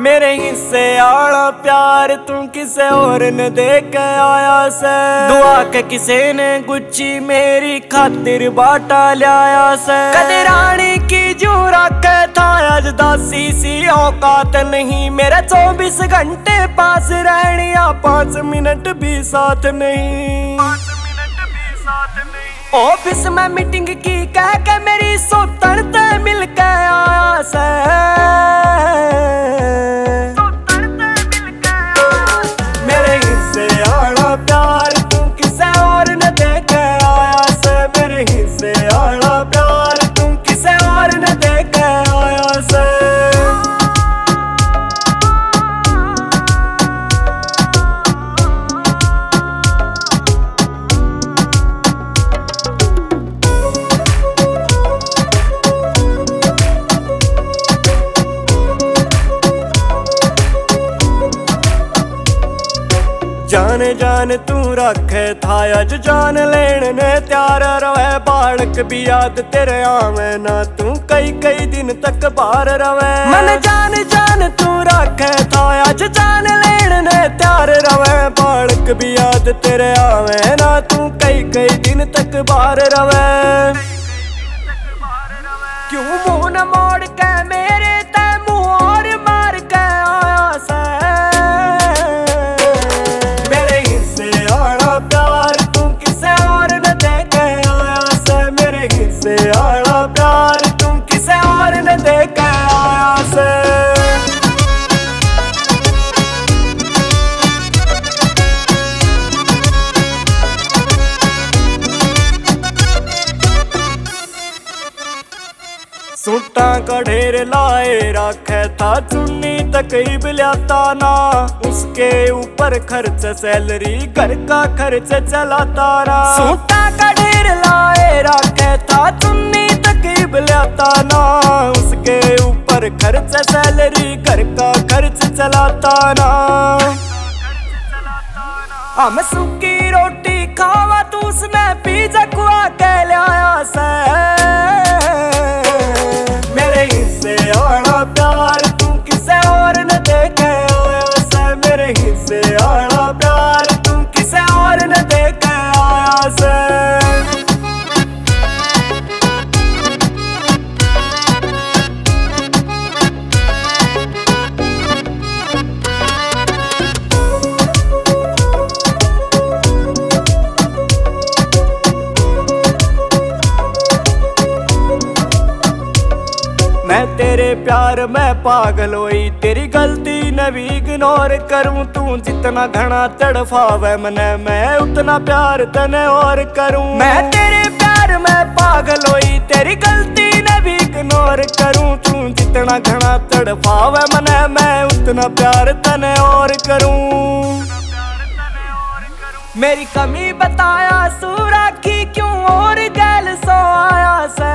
मेरे हिस्से आला प्यार तू किसे और न दे के आया से। दुआ के किसे ने गुच्ची मेरी खातिर बाटा लाया से। कदे रानी की जू रखे था अज दासी सी औकात नहीं। मेरे 24 घंटे पास रहनिया 5 मिनट भी साथ नहीं। ऑफिस में मीटिंग की कह के मेरी सोतन ते मिल के आया से। मेरे हिस्से आला प्यार तू किसे और न दे के आया से। मेरे हिस्से आला प्यार तू किसे और न दे के आया से। जान जान तू रखे था अज जान लेन ने त्यार रवे। बालक भी याद तेरे आवे ना तू कई कई दिन तक बाहर रवे। मन जान जान तू रखे था अज जान लेन ने त्यार रवे। बालक भी याद तेरे आवे ना तू कई कई दिन तक बाहर रवे। क्यों मुंह न मोड़ के मेरे ते मुंह और मार के आया से। आला प्यार तू किसे और न दे के आया से। सूटा का ढेर लाए रखे था चुन्नी तकरीब लाता ना। उसके ऊपर खर्च सैलरी घर का खर्च चलाता ना। सूटा का ढेर लाए रखे था चुन्नी तकरीब लाता ना। उसके ऊपर खर्च सैलरी घर का खर्च चलाता ना। हम सूखी रोटी खावा तू उसने पिज़्ज़ा खुआ के लाया से। आला प्यार तू किसे और न दे के आया से। मेरे हिस्से आला प्यार तू किसे और न दे के आया से। मैं तेरे प्यार में पागल होई तेरी गलती न भी इग्नोर करूं। तू जितना घना तड़फावे मने मैं उतना प्यार तने और करूं। मैं तेरे प्यार में पागल होई तेरी गलती न भी इग्नोर करूं। तू जितना घना तड़फावे मने मैं उतना प्यार तने और करूं। मेरी कमी बताया सूरा की क्यों और गैल सो आया से।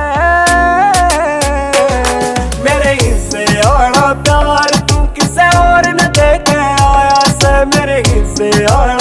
मेरे हिस्से आला प्यार तू किसे और न दे के आया से। मेरे हिस्से आला